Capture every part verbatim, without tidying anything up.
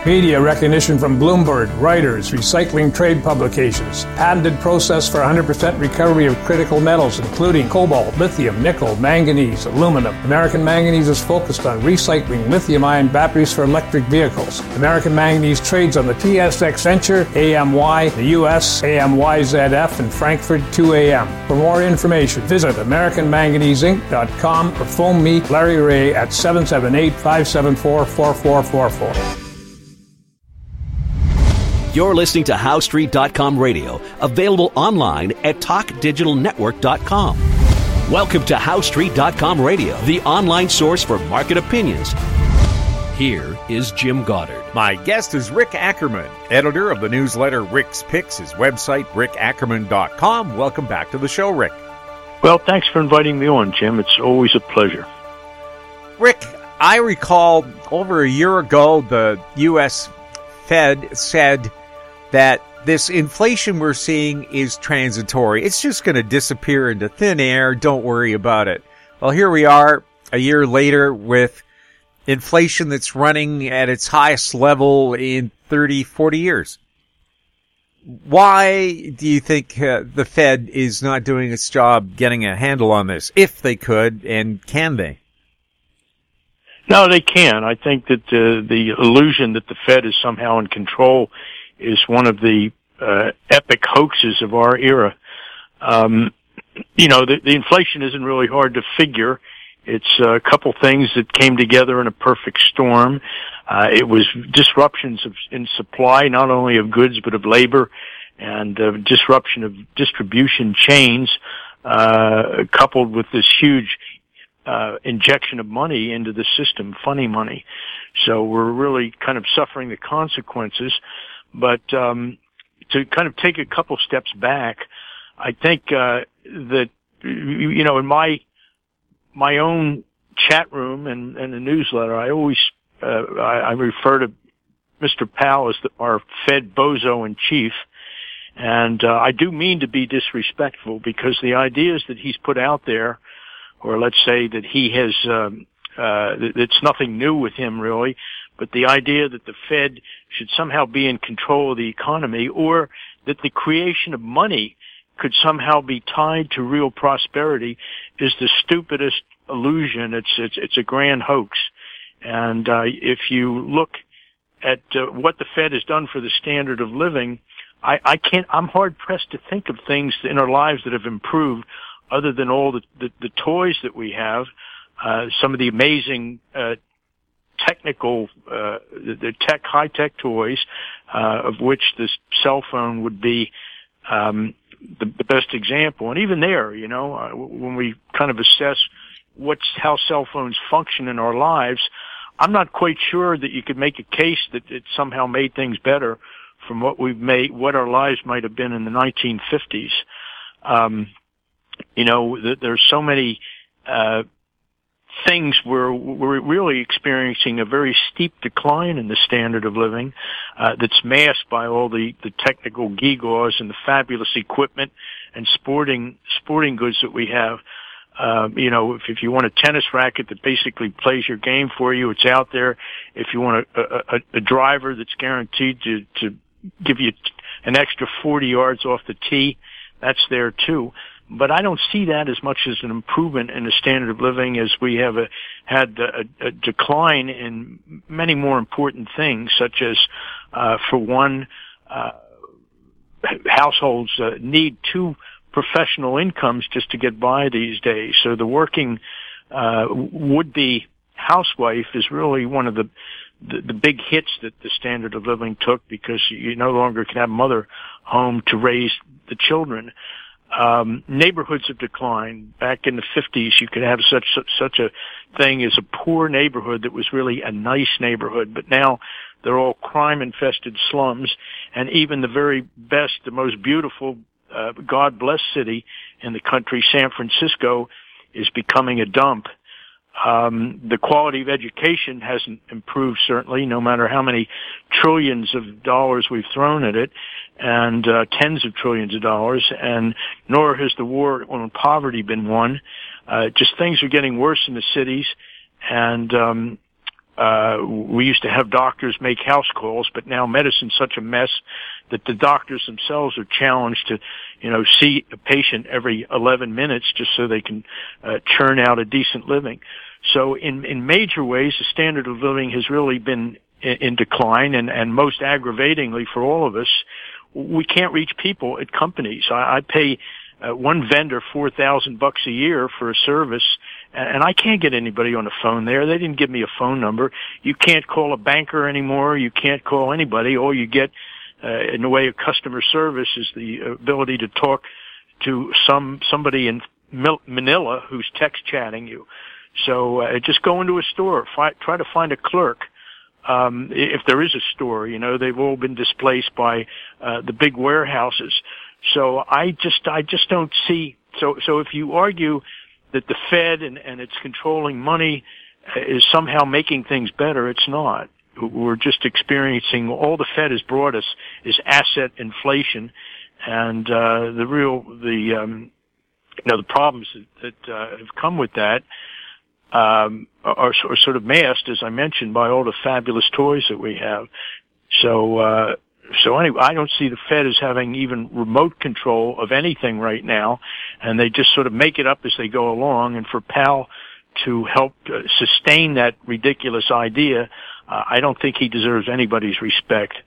Media recognition from Bloomberg, Reuters, recycling trade publications. Patented process for one hundred percent recovery of critical metals, including cobalt, lithium, nickel, manganese, aluminum. American Manganese is focused on recycling lithium-ion batteries for electric vehicles. American Manganese trades on the T S X Venture, A M Y, the U S, A M Y Z F, and Frankfurt two A M. For more information, visit American Manganese Inc dot com or phone me, Larry Ray, at seven seven eight, five seven four, four four four four. You're listening to How Street dot com radio, available online at talk digital network dot com. Welcome to How Street dot com radio, the online source for market opinions. Here is Jim Goddard. My guest is Rick Ackerman, editor of the newsletter Rick's Picks, his website, rick ackerman dot com. Welcome back to the show, Rick. Well, thanks for inviting me on, Jim. It's always a pleasure. Rick, I recall over a year ago, the U S Fed said that this inflation we're seeing is transitory. It's just going to disappear into thin air. Don't worry about it. Well, here we are a year later with inflation that's running at its highest level in thirty, forty years. Why do you think uh, the Fed is not doing its job getting a handle on this, if they could, and can they? No, they can. I think that uh, the illusion that the Fed is somehow in control is one of the uh, epic hoaxes of our era. Um, you know, the, the inflation isn't really hard to figure. It's a couple things that came together in a perfect storm. Uh, it was disruptions of, in supply, not only of goods, but of labor, and uh, disruption of distribution chains, uh, coupled with this huge uh, injection of money into the system, funny money. So we're really kind of suffering the consequences. But um, to kind of take a couple steps back, I think uh, that, you know, in my my own chat room and, and the newsletter, I always uh, I, I refer to Mister Powell as the, our Fed bozo in chief, and uh, I do mean to be disrespectful, because the ideas that he's put out there, or let's say that he has, um, uh, it's nothing new with him really, but the idea that the Fed should somehow be in control of the economy, or that the creation of money could somehow be tied to real prosperity, is the stupidest illusion. It's it's it's a grand hoax. And uh, if you look at uh, what the Fed has done for the standard of living, I, I can't. I'm hard pressed to think of things in our lives that have improved, other than all the the, the toys that we have, uh, some of the amazing uh, technical, uh, the, the tech, high-tech toys, uh, of which this cell phone would be, um, the, the best example. And even there, you know, uh, when we kind of assess what's, how cell phones function in our lives, I'm not quite sure that you could make a case that it somehow made things better from what we've made, what our lives might have been in the nineteen fifties. Um, you know, th- there's so many, uh, things where we're really experiencing a very steep decline in the standard of living, uh, that's masked by all the, the technical gewgaws and the fabulous equipment and sporting, sporting goods that we have. Um, you know, if, if you want a tennis racket that basically plays your game for you, it's out there. If you want a, a, a driver that's guaranteed to, to give you an extra forty yards off the tee, that's there too. But I don't see that as much as an improvement in the standard of living, as we have a, had a, a decline in many more important things, such as, uh, for one, uh, households uh, need two professional incomes just to get by these days. So the working uh, would-be housewife is really one of the, the the big hits that the standard of living took, because you no longer can have a mother home to raise the children. Um, neighborhoods have declined. Back in the fifties, you could have such, such such a thing as a poor neighborhood that was really a nice neighborhood, but now they're all crime-infested slums, and even the very best, the most beautiful, uh, God-blessed city in the country, San Francisco, is becoming a dump. Um, the quality of education hasn't improved, certainly, no matter how many trillions of dollars we've thrown at it, and uh, tens of trillions of dollars, and nor has the war on poverty been won. Uh, just things are getting worse in the cities, and um, Uh, we used to have doctors make house calls, but now medicine's such a mess that the doctors themselves are challenged to, you know, see a patient every eleven minutes just so they can uh, churn out a decent living. So in, in major ways, the standard of living has really been in, in decline, and, and most aggravatingly for all of us, we can't reach people at companies. I, I pay uh, one vendor four thousand bucks a year for a service, and I can't get anybody on the phone there. They didn't give me a phone number. You can't call a banker anymore. You can't call anybody. All you get uh, in the way of customer service is the ability to talk to some somebody in Manila who's text chatting you. So uh, just go into a store, fi- try to find a clerk. Um, if there is a store, you know, they've all been displaced by uh, the big warehouses. So I just I just don't see. So so if you argue that the Fed and, and its controlling money is somehow making things better, it's not. We're just experiencing, all the Fed has brought us is asset inflation, and uh, the real, the, um, you know, the problems that, that uh, have come with that um, are, are sort of masked, as I mentioned, by all the fabulous toys that we have. So, uh, So anyway, I don't see the Fed as having even remote control of anything right now, and they just sort of make it up as they go along. And for Powell to help uh, sustain that ridiculous idea, uh, I don't think he deserves anybody's respect.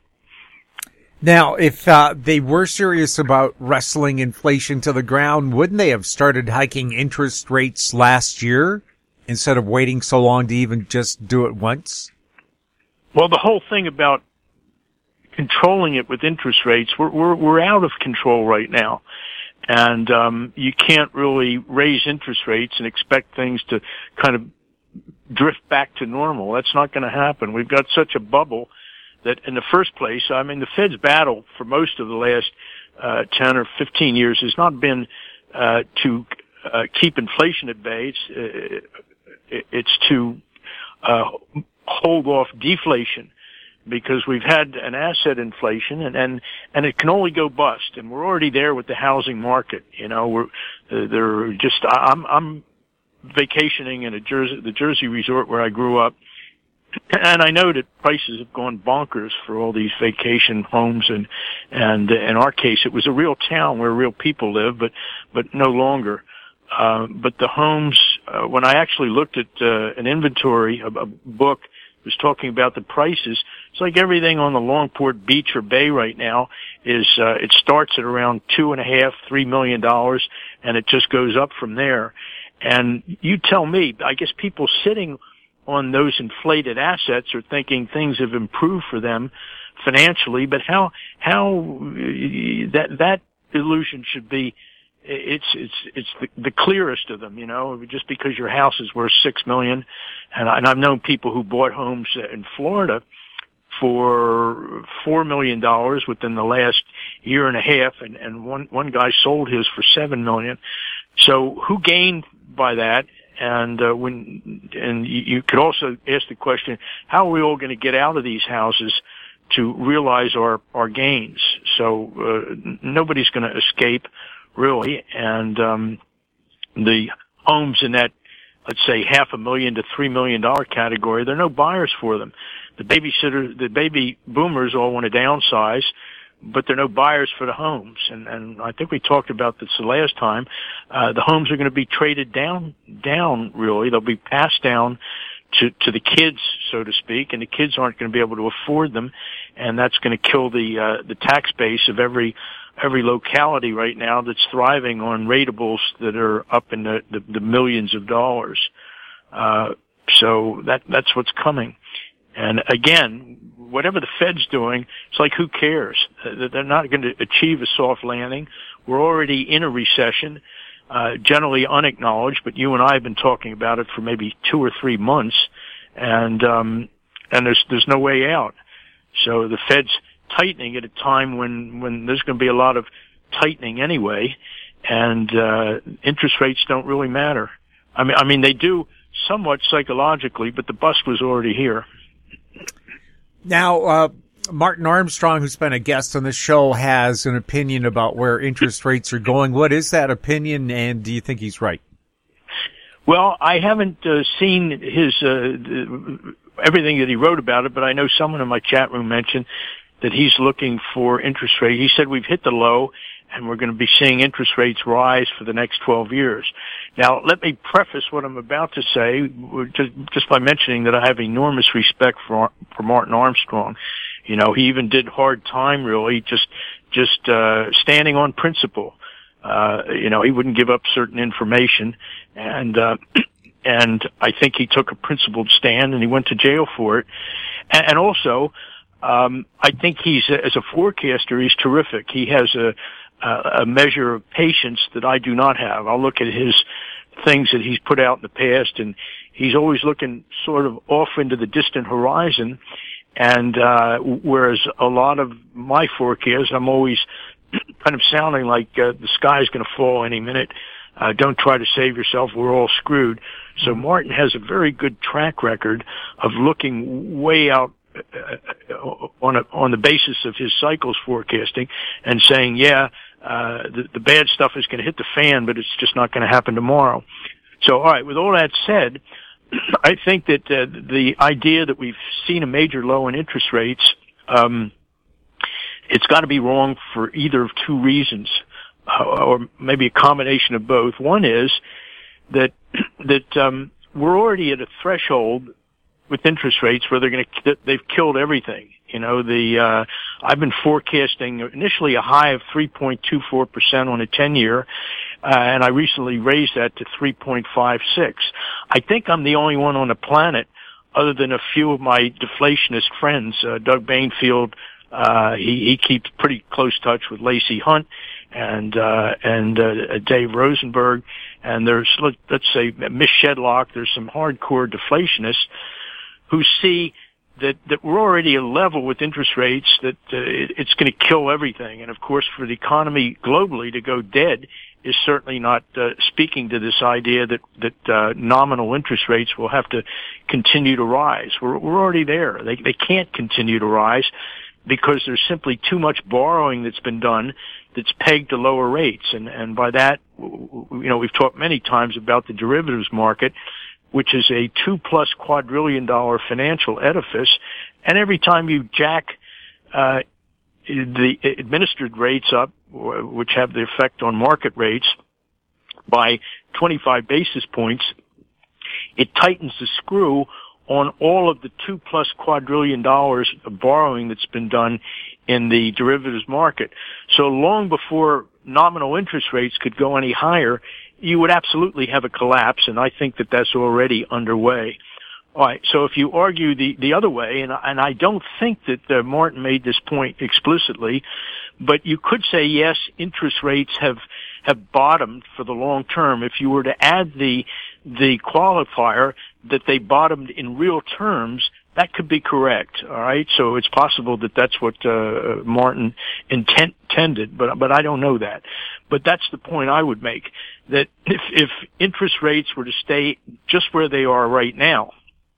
Now, if uh, they were serious about wrestling inflation to the ground, wouldn't they have started hiking interest rates last year instead of waiting so long to even just do it once? Well, the whole thing about controlling it with interest rates, we're, we're, we're out of control right now. And, um, you can't really raise interest rates and expect things to kind of drift back to normal. That's not going to happen. We've got such a bubble that in the first place, I mean, the Fed's battle for most of the last, uh, ten or fifteen years has not been, uh, to, uh, keep inflation at bay. It's, uh, it's to, uh, hold off deflation, because we've had an asset inflation, and, and, and it can only go bust. And we're already there with the housing market. You know, we're, uh, they're just, I'm, I'm vacationing in a Jersey, the Jersey resort where I grew up. And I know that prices have gone bonkers for all these vacation homes, and, and in our case, it was a real town where real people live, but, but no longer. Uh, but the homes, uh, when I actually looked at, uh, an inventory, a, a book, was talking about the prices. It's like everything on the Longport Beach or Bay right now is, uh, it starts at around two and a half, three million dollars, and it just goes up from there. And you tell me, I guess people sitting on those inflated assets are thinking things have improved for them financially, but how, how that, that illusion should be, it's, it's, it's the, the clearest of them, you know, just because your house is worth six million. And, I, and I've known people who bought homes in Florida for four million dollars within the last year and a half. And, and one, one guy sold his for seven million. So who gained by that? And, uh, when, and you, you could also ask the question, how are we all going to get out of these houses to realize our, our gains? So, uh, nobody's going to escape, really. And, um, the homes in that, let's say, half a million to three million dollar category, there are no buyers for them. The babysitter, the baby boomers all want to downsize, but there are no buyers for the homes. And, and I think we talked about this the last time. Uh, the homes are going to be traded down, down, really. They'll be passed down to, to the kids, so to speak, and the kids aren't going to be able to afford them. And that's going to kill the, uh, the tax base of every, every locality right now that's thriving on ratables that are up in the, the, the millions of dollars. Uh, so that, that's what's coming. And again, whatever the Fed's doing, it's like, who cares? They're not going to achieve a soft landing. We're already in a recession, uh, generally unacknowledged, but you and I have been talking about it for maybe two or three months, and, um, and there's, there's no way out. So the Fed's tightening at a time when, when there's going to be a lot of tightening anyway, and, uh, interest rates don't really matter. I mean, I mean, they do somewhat psychologically, but the bust was already here. Now, uh, Martin Armstrong, who's been a guest on the show, has an opinion about where interest rates are going. What is that opinion, and do you think he's right? Well, I haven't uh, seen his uh, everything that he wrote about it, but I know someone in my chat room mentioned that he's looking for interest rate. He said we've hit the low and we're going to be seeing interest rates rise for the next twelve years. Now, let me preface what I'm about to say just, just by mentioning that I have enormous respect for, for Martin Armstrong. You know, he even did hard time, really, just, just, uh, standing on principle. Uh, you know, he wouldn't give up certain information, and, uh, and I think he took a principled stand and he went to jail for it. And, and also, um, I think he's, as a forecaster, he's terrific. He has a, a measure of patience that I do not have. I'll look at his things that he's put out in the past, and he's always looking sort of off into the distant horizon. And, uh, whereas a lot of my forecasts, I'm always kind of sounding like, uh, the sky's going to fall any minute. Uh, don't try to save yourself. We're all screwed. So Martin has a very good track record of looking way out uh, on a, on the basis of his cycles forecasting and saying, yeah, uh, the, the bad stuff is going to hit the fan, but it's just not going to happen tomorrow. So, all right, with all that said, I think that uh, the idea that we've seen a major low in interest rates, um, it's got to be wrong for either of two reasons, uh, or maybe a combination of both. One is that that um, we're already at a threshold with interest rates where they're going to they've killed everything. You know, the uh, I've been forecasting initially a high of three point two four percent on a ten year. Uh, and I recently raised that to three point five six. I think I'm the only one on the planet, other than a few of my deflationist friends. Uh, Doug Bainfield, uh, he, he keeps pretty close touch with Lacey Hunt and, uh, and, uh, Dave Rosenberg. And there's, let, let's say, Miss Shedlock. There's some hardcore deflationists who see that, that we're already at a level with interest rates that, uh, it, it's going to kill everything. And of course, for the economy globally to go dead is certainly not uh, speaking to this idea that that uh, nominal interest rates will have to continue to rise. We're, we're already there. They they can't continue to rise because there's simply too much borrowing that's been done that's pegged to lower rates. And and by that, you know, we've talked many times about the derivatives market, which is a two plus quadrillion dollar financial edifice. And every time you jack uh, the administered rates up, which have the effect on market rates, by twenty-five basis points, it tightens the screw on all of the two plus quadrillion dollars of borrowing that's been done in the derivatives market. So long before nominal interest rates could go any higher, you would absolutely have a collapse, and I think that that's already underway. All right, so if you argue the, the other way, and, and I don't think that uh, Martin made this point explicitly, but you could say, yes, interest rates have, have bottomed for the long term. If you were to add the, the qualifier that they bottomed in real terms, that could be correct. All right. So it's possible that that's what, uh, Martin intent, intended, but, but I don't know that. But that's the point I would make, that if, if interest rates were to stay just where they are right now,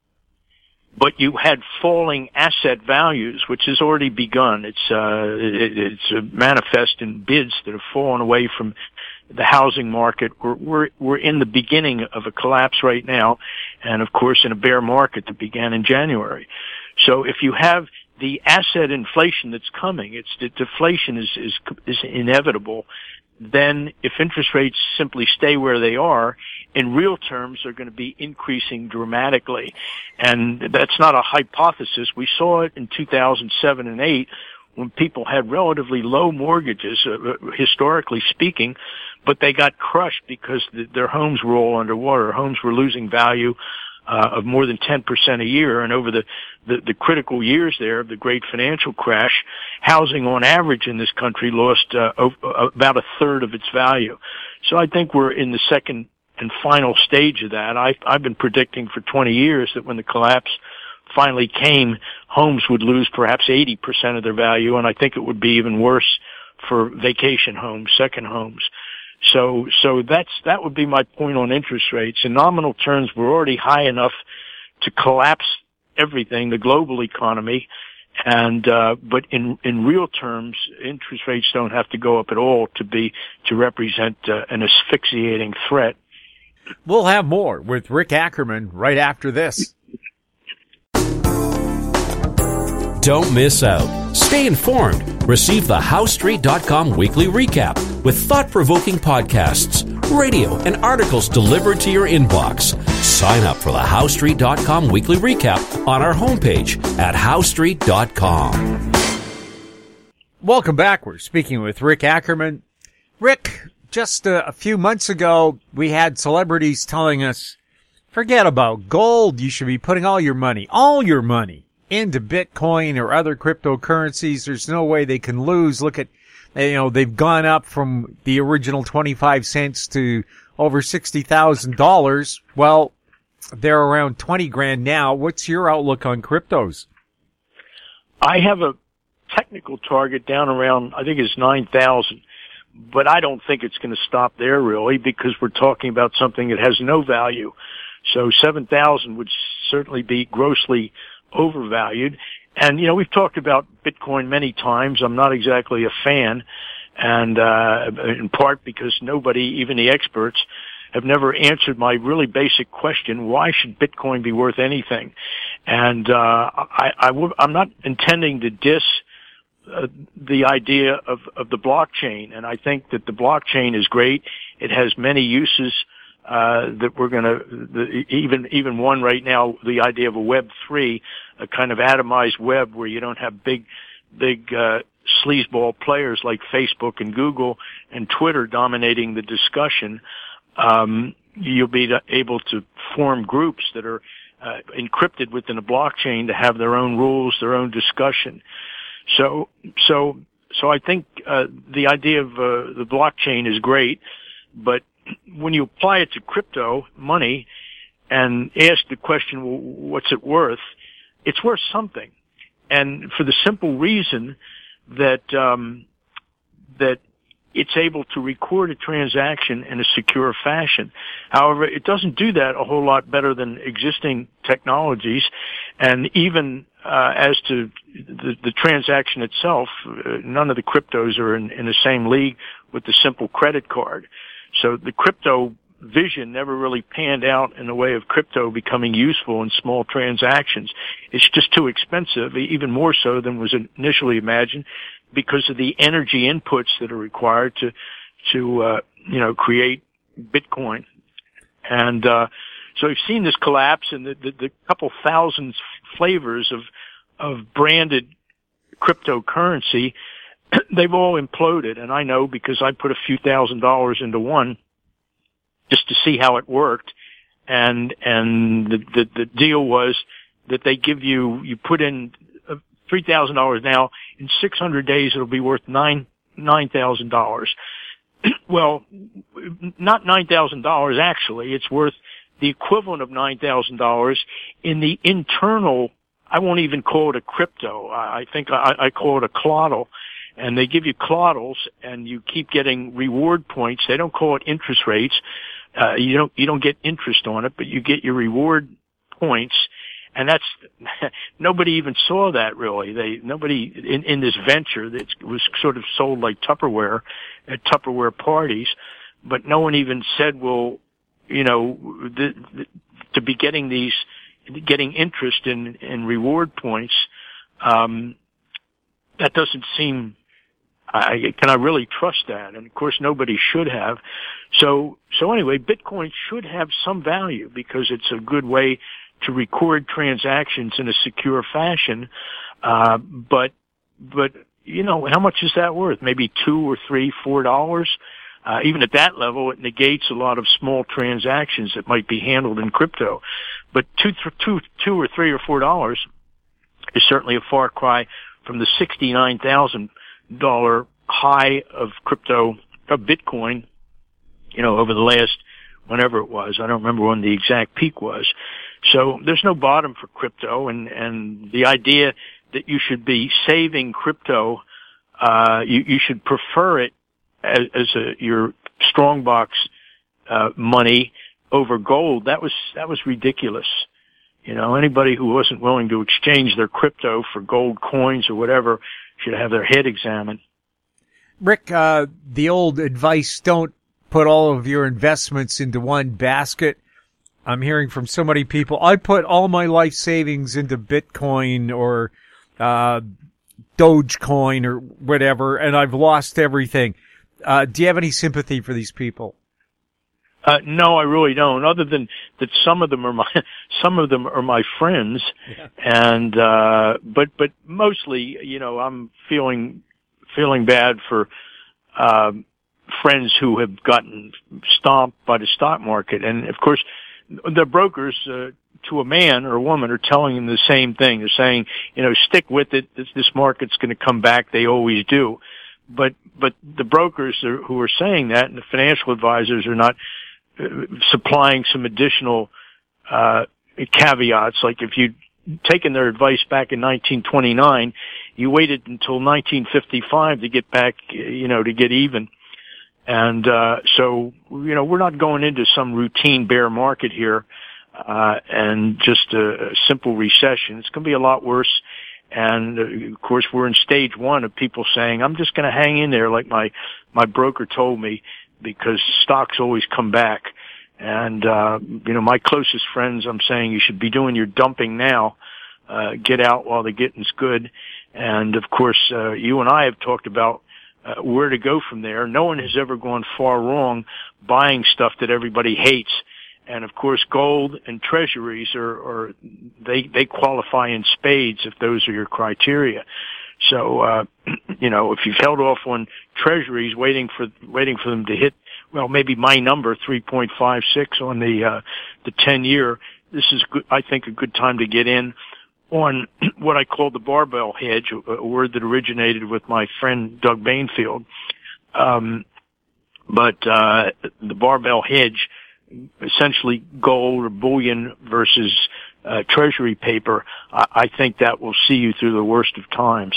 but you had falling asset values, which has already begun. It's uh, it, it's a manifest in bids that have fallen away from the housing market. We're we're we're in the beginning of a collapse right now, and of course in a bear market that began in January. So if you have the asset inflation that's coming, it's the deflation is is is inevitable. Then if interest rates simply stay where they are, in real terms, they're going to be increasing dramatically. And that's not a hypothesis. We saw it in two thousand seven and eight when people had relatively low mortgages, uh, historically speaking, but they got crushed because the, their homes were all underwater. Homes were losing value uh, of more than ten percent a year. And over the, the, the critical years there of the great financial crash, housing on average in this country lost uh, about a third of its value. So I think we're in the second and final stage of that. I, I've been predicting for twenty years that when the collapse finally came, homes would lose perhaps eighty percent of their value, and I think it would be even worse for vacation homes, second homes. So, so that's, that would be my point on interest rates. In nominal terms, we're already high enough to collapse everything, the global economy, and, uh, but in, in real terms, interest rates don't have to go up at all to be, to represent uh, an asphyxiating threat. We'll have more with Rick Ackerman right after this. Don't miss out. Stay informed. Receive the How Street dot com weekly recap with thought-provoking podcasts, radio, and articles delivered to your inbox. Sign up for the How Street dot com weekly recap on our homepage at How Street dot com. Welcome back. We're speaking with Rick Ackerman. Rick, just a, a few months ago, we had celebrities telling us, forget about gold. You should be putting all your money, all your money, into Bitcoin or other cryptocurrencies. There's no way they can lose. Look at, you know, they've gone up from the original twenty-five cents to over sixty thousand dollars. Well, they're around twenty grand now. What's your outlook on cryptos? I have a technical target down around, I think it's nine thousand, but I don't think it's going to stop there really, because we're talking about something that has no value. So seven thousand would certainly be grossly overvalued. And, you know, we've talked about Bitcoin many times. I'm not exactly a fan, and uh in part because nobody, even the experts, have never answered my really basic question: why should Bitcoin be worth anything? And uh I, I w- I'm not intending to diss uh, the idea of, of the blockchain, and I think that the blockchain is great. It has many uses uh that we're going to, even even one right now, the idea of a Web three, a kind of atomized web where you don't have big big uh sleazeball players like Facebook and Google and Twitter dominating the discussion. Um you'll be able to form groups that are uh, encrypted within a blockchain to have their own rules, their own discussion. So so so I think uh the idea of uh, the blockchain is great, but when you apply it to crypto money and ask the question, well, what's it worth? It's worth something. And for the simple reason that, um, that it's able to record a transaction in a secure fashion. However, it doesn't do that a whole lot better than existing technologies. And even, uh, as to the, the transaction itself, uh, none of the cryptos are in, in the same league with the simple credit card. So the crypto vision never really panned out in the way of crypto becoming useful in small transactions. It's just too expensive, even more so than was initially imagined, because of the energy inputs that are required to, to, uh, you know, create Bitcoin. And, uh, so we've seen this collapse, and the, the, the couple thousand flavors of, of branded cryptocurrency, they've all imploded. And I know because I put a few thousand dollars into one just to see how it worked. And, and the, the, the deal was that they give you, you put in three thousand dollars now, in six hundred days it'll be worth nine, nine thousand dollars. Well, not nine thousand dollars actually. It's worth the equivalent of nine thousand dollars in the internal, I won't even call it a crypto. I think I, I call it a clodal. And they give you clodals, and you keep getting reward points. They don't call it interest rates. Uh, you don't, you don't get interest on it, but you get your reward points. And that's, nobody even saw that really. They, nobody in, in this venture that was sort of sold like Tupperware at Tupperware parties, but no one even said, well, you know, the, the, to be getting these, getting interest in, in reward points, um, that doesn't seem, I, can I really trust that? And of course nobody should have. So, so anyway, Bitcoin should have some value because it's a good way to record transactions in a secure fashion. Uh, but, but, you know, how much is that worth? Maybe two or three, four dollars? Uh, even at that level, it negates a lot of small transactions that might be handled in crypto. But two, two, two or three or four dollars is certainly a far cry from the sixty-nine thousand dollars high of crypto, of Bitcoin, you know, over the last, whenever it was. I don't remember when the exact peak was. So there's no bottom for crypto, and, and the idea that you should be saving crypto, uh, you, you should prefer it as, as a, your strongbox, uh, money over gold. That was, that was ridiculous. You know, anybody who wasn't willing to exchange their crypto for gold coins or whatever should have their head examined. Rick, uh, the old advice, don't put all of your investments into one basket. I'm hearing from so many people, I put all my life savings into Bitcoin or uh, Dogecoin or whatever, and I've lost everything. Uh, do you have any sympathy for these people? Uh, no, I really don't. Other than that, some of them are my some of them are my friends, yeah. and uh, but but mostly, you know, I'm feeling feeling bad for uh, friends who have gotten stomped by the stock market, and of course, the brokers uh, to a man or a woman are telling them the same thing. They're saying, you know, stick with it. This, this market's going to come back. They always do, but but the brokers are, who are saying that, and the financial advisors are not supplying some additional uh caveats. Like if you'd taken their advice back in nineteen twenty-nine, you waited until nineteen fifty-five to get back, you know, to get even. And uh so, you know, we're not going into some routine bear market here uh and just a, a simple recession. It's going to be a lot worse. And uh, of course, we're in stage one of people saying, I'm just going to hang in there like my my broker told me, because stocks always come back. And, uh, you know, my closest friends, I'm saying you should be doing your dumping now, uh, get out while the getting's good. And of course, uh, you and I have talked about, uh, where to go from there. No one has ever gone far wrong buying stuff that everybody hates. And of course, gold and treasuries are, are they, they qualify in spades if those are your criteria. So, uh, you know, if you've held off on treasuries waiting for, waiting for them to hit, well, maybe my number, three point five six on the, uh, the ten year, this is good, I think a good time to get in on what I call the barbell hedge, a word that originated with my friend Doug Bainfield. Um, but, uh, the barbell hedge, essentially gold or bullion versus, uh, treasury paper, I, I think that will see you through the worst of times.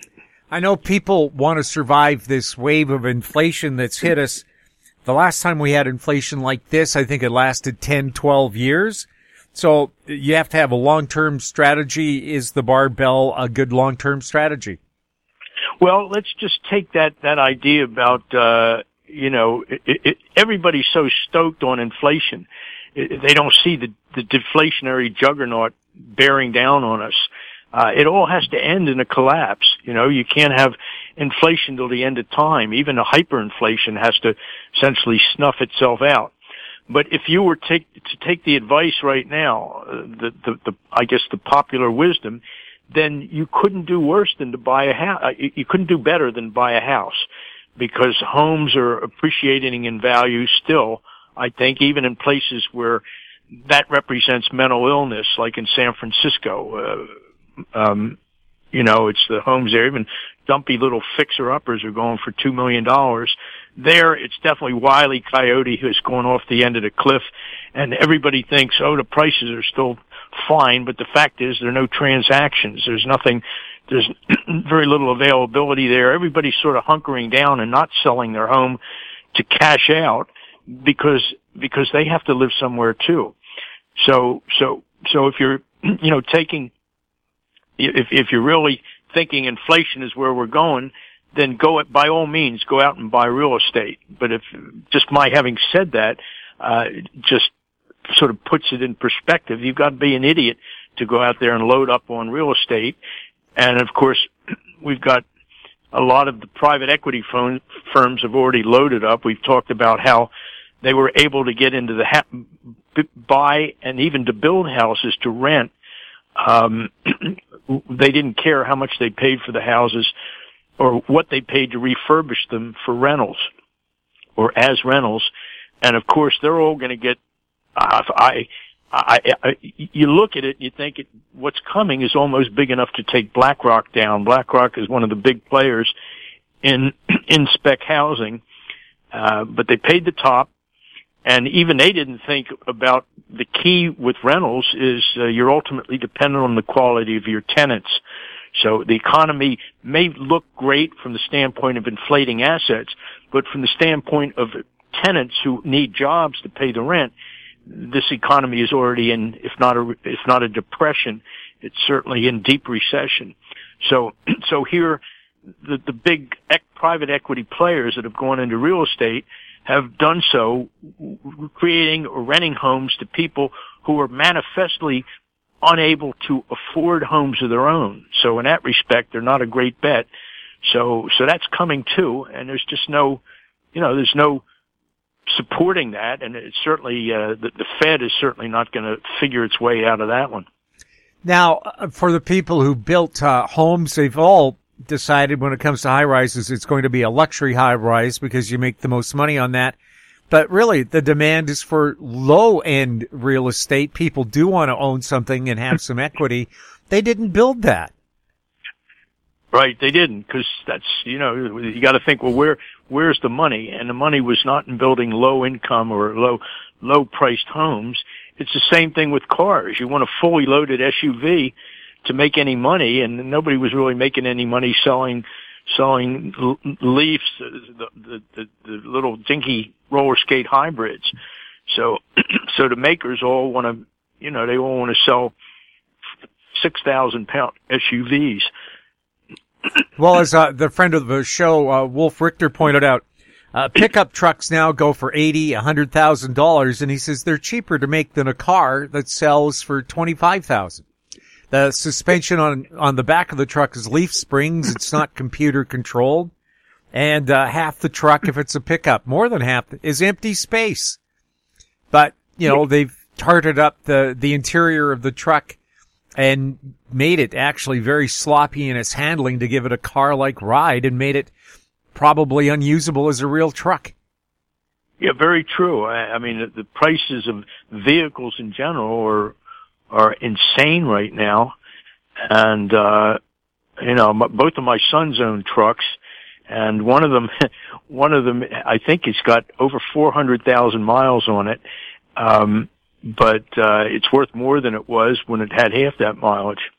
I know people want to survive this wave of inflation that's hit us. The last time we had inflation like this, I think it lasted ten, twelve years. So you have to have a long-term strategy. Is the barbell a good long-term strategy? Well, let's just take that, that idea about, uh, you know, it, it, everybody's so stoked on inflation. It, they don't see the, the deflationary juggernaut bearing down on us. Uh, it all has to end in a collapse. You know, you can't have inflation till the end of time. Even a hyperinflation has to essentially snuff itself out. But if you were take, to take the advice right now, uh, the, the, the, I guess the popular wisdom, then you couldn't do worse than to buy a house. Uh, you couldn't do better than buy a house, because homes are appreciating in value still, I think, even in places where that represents mental illness, like in San Francisco. Uh, Um, you know, it's the homes there. Even dumpy little fixer-uppers are going for two million dollars. There, it's definitely Wile E. Coyote who's going off the end of the cliff, and everybody thinks, oh, the prices are still fine, but the fact is there are no transactions. There's nothing, there's very little availability there. Everybody's sort of hunkering down and not selling their home to cash out because, because they have to live somewhere too. So, so, so if you're, you know, taking, If, if you're really thinking inflation is where we're going, then go, by all means, go out and buy real estate. But if, just my having said that, uh, just sort of puts it in perspective. You've got to be an idiot to go out there and load up on real estate. And of course, we've got a lot of the private equity firm, firms have already loaded up. We've talked about how they were able to get into the, ha- buy and even to build houses to rent. Um, they didn't care how much they paid for the houses or what they paid to refurbish them for rentals or as rentals. And of course, they're all going to get, uh, I, I, I, you look at it and you think it, what's coming is almost big enough to take BlackRock down. BlackRock is one of the big players in, in spec housing, uh, but they paid the top. And even they didn't think about the key with rentals is uh, you're ultimately dependent on the quality of your tenants. So the economy may look great from the standpoint of inflating assets, but from the standpoint of tenants who need jobs to pay the rent, this economy is already in, if not a, if not a depression, it's certainly in deep recession. So, so here, the, the big ec- private equity players that have gone into real estate have done so, creating or renting homes to people who are manifestly unable to afford homes of their own. So in that respect, they're not a great bet. So, so that's coming too, and there's just no, you know, there's no supporting that, and it's certainly, uh, the, the Fed is certainly not going to figure its way out of that one. Now, for the people who built uh, homes, they've all decided when it comes to high rises, it's going to be a luxury high rise because you make the most money on that. But really, the demand is for low-end real estate. People do want to own something and have some equity. They didn't build that. Right, they didn't, because that's, you know, you got to think, well, where, where's the money? And the money was not in building low-income or low, low-priced homes. It's the same thing with cars. You want a fully loaded S U V to make any money, and nobody was really making any money selling selling Leafs, the, the, the, the little dinky roller skate hybrids. So, so the makers all want to, you know, they all want to sell six thousand pound S U Vs. Well, as uh, the friend of the show, uh, Wolf Richter, pointed out, uh, pickup trucks now go for eighty, a hundred thousand dollars, and he says they're cheaper to make than a car that sells for twenty-five thousand. The suspension on, on the back of the truck is leaf springs. It's not computer controlled. And, uh, half the truck, if it's a pickup, more than half, is empty space. But, you know, they've tarted up the, the interior of the truck and made it actually very sloppy in its handling to give it a car-like ride and made it probably unusable as a real truck. Yeah, very true. I, I mean, the, the prices of vehicles in general are, are insane right now. And, uh, you know, my, both of my sons own trucks, and one of them, one of them, I think it's got over four hundred thousand miles on it. Um, but, uh, it's worth more than it was when it had half that mileage.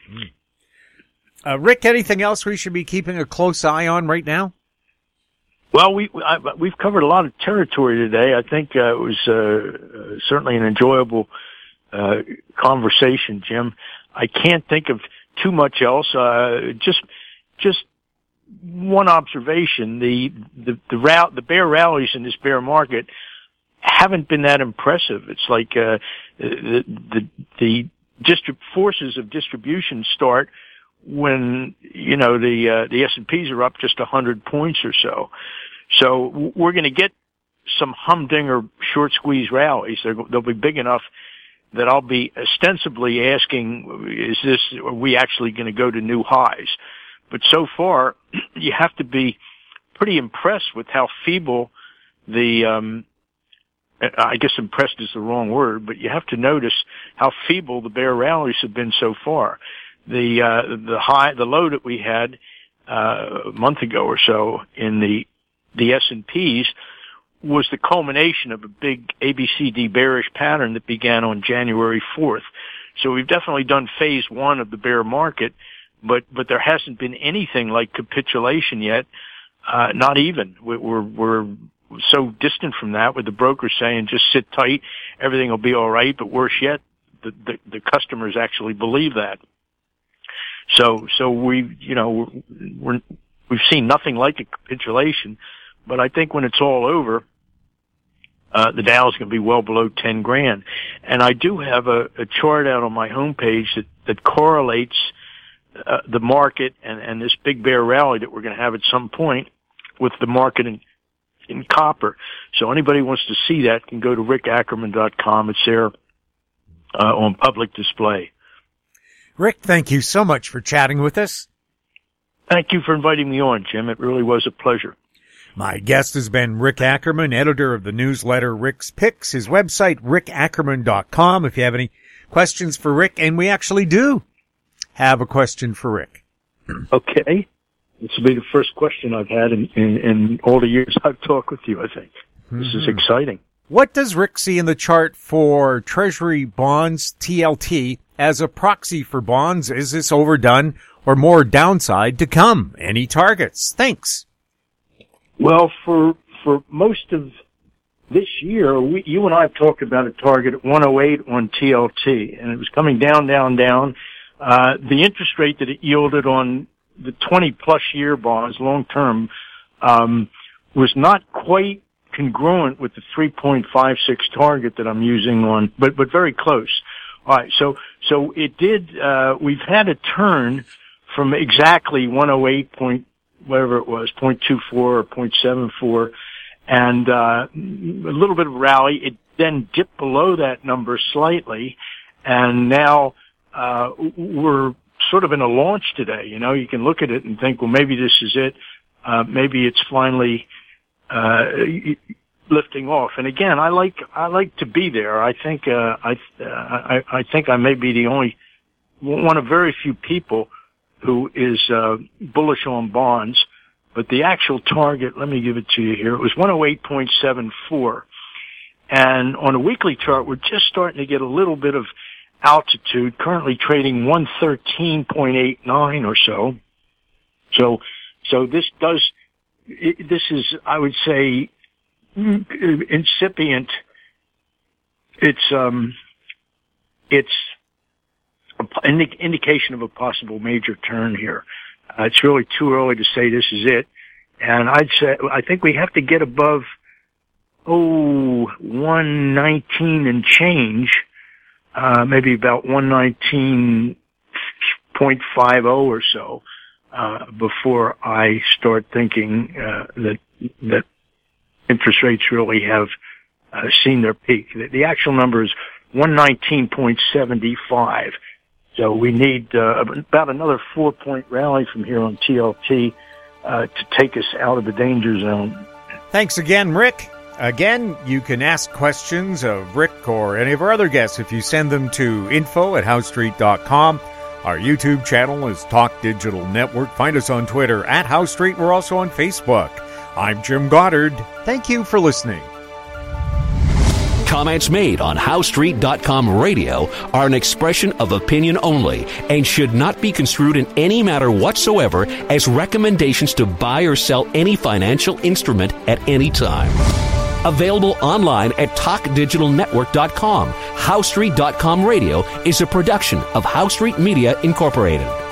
Uh, Rick, anything else we should be keeping a close eye on right now? Well, we, I, we've covered a lot of territory today. I think, uh, it was, uh, certainly an enjoyable, uh, conversation, Jim. I can't think of too much else. Uh, just, just one observation. The, the, the route, the bear rallies in this bear market haven't been that impressive. It's like, uh, the, the, the distrib- forces of distribution start when, you know, the, uh, the S and Ps are up just a hundred points or so. So we're going to get some humdinger short squeeze rallies. They're, they'll be big enough that I'll be ostensibly asking, is this, are we actually going to go to new highs? But so far, you have to be pretty impressed with how feeble the, um, I guess impressed is the wrong word, but you have to notice how feeble the bear rallies have been so far. The, uh, the high, the low that we had, uh, a month ago or so in the, the S and Ps was the culmination of a big A B C D bearish pattern that began on January fourth. So we've definitely done phase one of the bear market, but, but there hasn't been anything like capitulation yet. Uh, not even. We're, we're so distant from that, with the brokers saying just sit tight, everything will be all right. But worse yet, the, the, the customers actually believe that. So, so we, you know, we're, we've seen nothing like a capitulation, but I think when it's all over, uh, the Dow is going to be well below ten grand. And I do have a, a chart out on my homepage that, that correlates, uh, the market and, and this big bear rally that we're going to have at some point with the market in, in copper. So anybody who wants to see that can go to rick ackerman dot com. It's there, uh, on public display. Rick, thank you so much for chatting with us. Thank you for inviting me on, Jim. It really was a pleasure. My guest has been Rick Ackerman, editor of the newsletter Rick's Picks. His website, rick ackerman dot com. If you have any questions for Rick, and we actually do have a question for Rick. Okay. This will be the first question I've had in, in, in all the years I've talked with you, I think. Mm-hmm. This is exciting. What does Rick see in the chart for Treasury bonds, T L T, as a proxy for bonds? Is this overdone or more downside to come? Any targets? Thanks. Well, for for most of this year, we, you and I have talked about a target at one oh eight on T L T, and it was coming down, down, down. Uh, the interest rate that it yielded on the twenty-plus year bonds, long-term, um, was not quite congruent with the three point five six target that I'm using on, but but very close All right. So, so it did, uh, we've had a turn from exactly one oh eight point, whatever it was, point two four or point seven four, and, uh, a little bit of rally. It then dipped below that number slightly, and now, uh, we're sort of in a launch today. You know, you can look at it and think, well, maybe this is it. Uh, maybe it's finally, uh, lifting off. And again, I like, I like to be there. I think, uh, I, uh, I, I think I may be the only, one of very few people who is, uh, bullish on bonds. But the actual target, let me give it to you here, it was one oh eight point seven four. And on a weekly chart, we're just starting to get a little bit of altitude, currently trading one thirteen point eight nine or so. So, so this does, it, this is, I would say, incipient. It's, um, it's an indication of a possible major turn here. Uh, it's really too early to say this is it. And I'd say, I think we have to get above, oh, one nineteen and change, uh, maybe about one nineteen point five oh or so, uh, before I start thinking, uh, that, that interest rates really have, uh, seen their peak. The, the actual number is one nineteen point seven five. So we need, uh, about another four point rally from here on T L T, uh, to take us out of the danger zone. Thanks again, Rick. Again, you can ask questions of Rick or any of our other guests if you send them to info at house street dot com. Our YouTube channel is Talk Digital Network. Find us on Twitter at House Street. We're also on Facebook. I'm Jim Goddard. Thank you for listening. Comments made on house street dot com radio are an expression of opinion only and should not be construed in any matter whatsoever as recommendations to buy or sell any financial instrument at any time. Available online at talk digital network dot com. house street dot com radio is a production of House Street Media Incorporated.